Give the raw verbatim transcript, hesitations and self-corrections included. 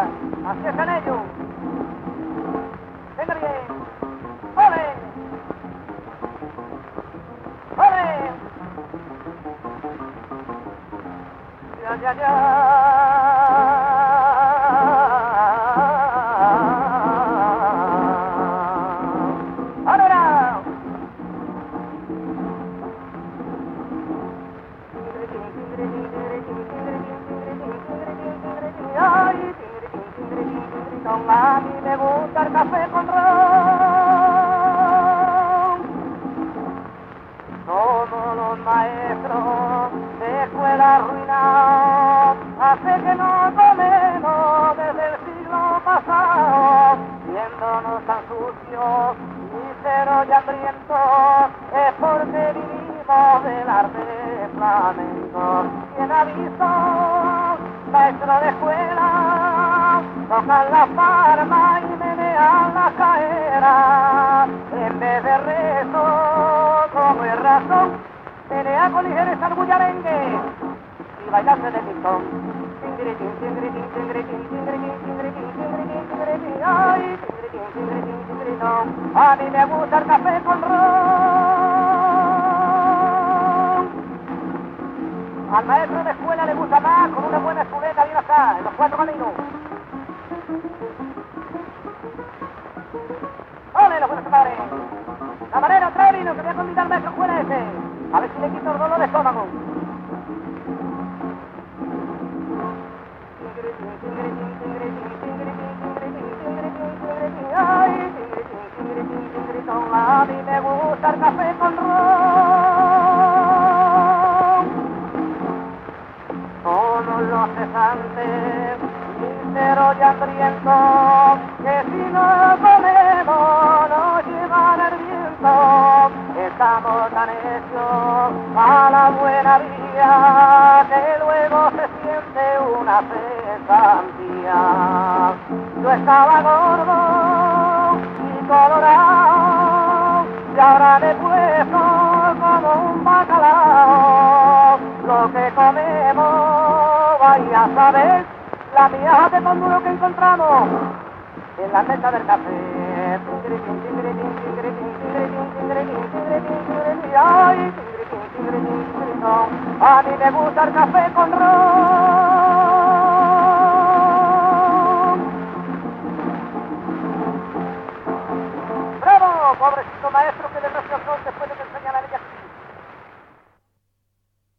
así están ellos. Venga bien. ¡Ole! ¡Ole! Ya, ya, ya. ¡Ahora! Ay, a mí me gusta el café con ron. Todos los maestros de escuela arruinados hace que no comemos desde el siglo pasado, viéndonos tan sucios, míseros y hambrientos, es porque vivimos del arte flamenco. ¿Quién ha visto maestro de escuela tocan la palma y menean la caera? En vez de rezo, como es razón, menea con ligereza el bullarengue y bailarse de pistón. Tingritín, tingritín, tingritín, tingritín, tingritín, tingritín, tingritín, ay, tingritín, tingritín, tingritón. A mí me gusta el café con ron. Al maestro de escuela le gusta más con una buena chuleta bien acá, en los cuatro caminos. ¡Ole, los buenos compadres! Camarero, trae vino, que voy a convidar al maestro escuela ese. A ver si le quito el dolor de estómago. Ay, a mí me gusta el café con ron. Todos los cesantes, míseros y hambrientos, que si no comemos nos llevan el viento. Estamos tan hechos a la buena vía que luego se siente una cesantía. Yo estaba gordo y colorado y ahora me he puesto como un bacalao. Lo que comemos, vaya a saber, la miaja de con duro que encontramos en la mesa del café. Tingritín, tingritín, tingritín, tingritín, tingritín, tingritín, tingritín, ay, tingritín, tingritín, tingritón. A mí me gusta el café con ron. ¡Bravo! Pobrecito maestro que le recibió después de